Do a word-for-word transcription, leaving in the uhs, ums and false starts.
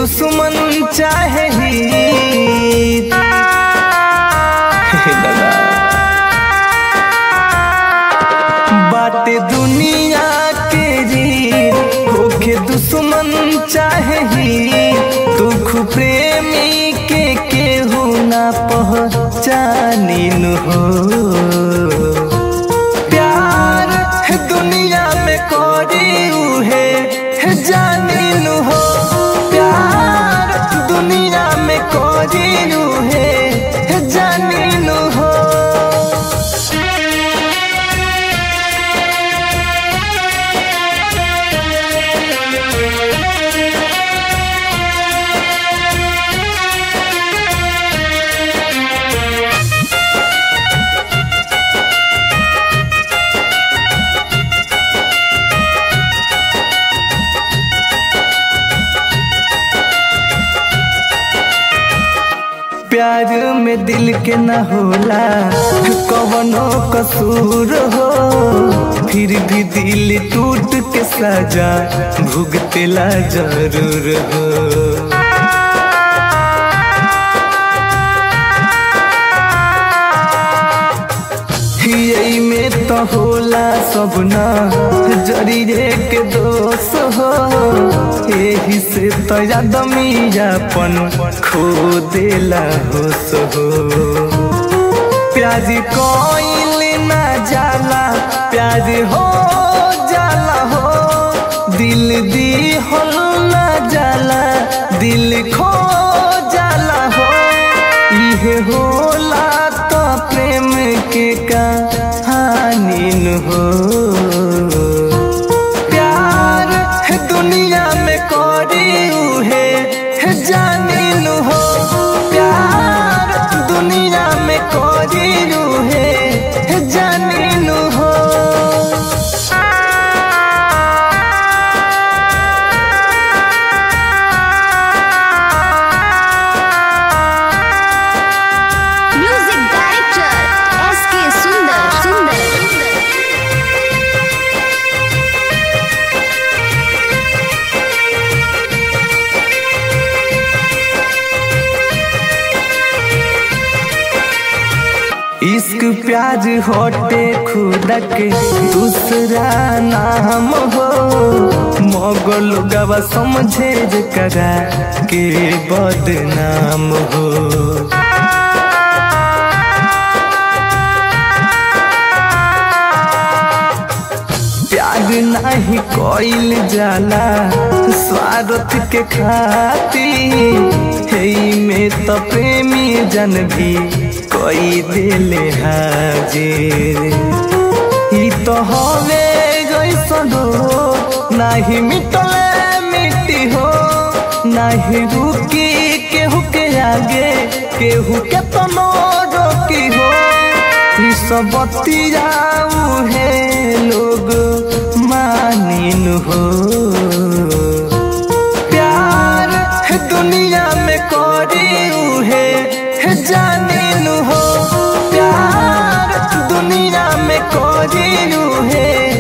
दुश्मन चाहे हित। बाटे दुनिया के रीत होके दुश्मन चाहे हित। दुख प्रेमी के केहू ना पहचानिन हो। प्यार दुनिया में करी उहे जानिन हो। प्यार दुनिया में करी उहे जानिन हो। प्यार में दिल के न होला कवनो कसूर हो। फिर भी दिल टूट के सजा भुगतेला जरूर हो। यही में तो होला सब ना जरिए के दोष हो। यही से तो आदमी अपन खो देला होश हो। प्यार कोइल ना जाला प्यार हो जाला हो। दिल दी हो ना जाला दिल खो जाला हो। इहे होला तो प्रेम के कहानी हो। प्यार दुनिया में करी उहे जानिन हो। प्यार दुनिया में करी उहे जानिन हो। म्यूजिक डायरेक्टर एस के सुंदर सुंदर इश्क प्यार होटे खुदा के दूसरा नाम हो। मगल गवा समझे करा के बदनाम हो। प्यार नहीं कोइल जाला स्वार्थ के खातिर। हेई में तो प्रेमी जन भी कोई दिल हाजिर। ही तो हवे जैसन हो नहीं मिटले मिट्टी हो। नहीं रुकी केहू के आगे केहू के तो नो रोकी हो। ही सब बतियाऊ है लोग मानिन हो। प्यार दुनिया में करी उहे जानिन हो। प्यार दुनिया में करी उहे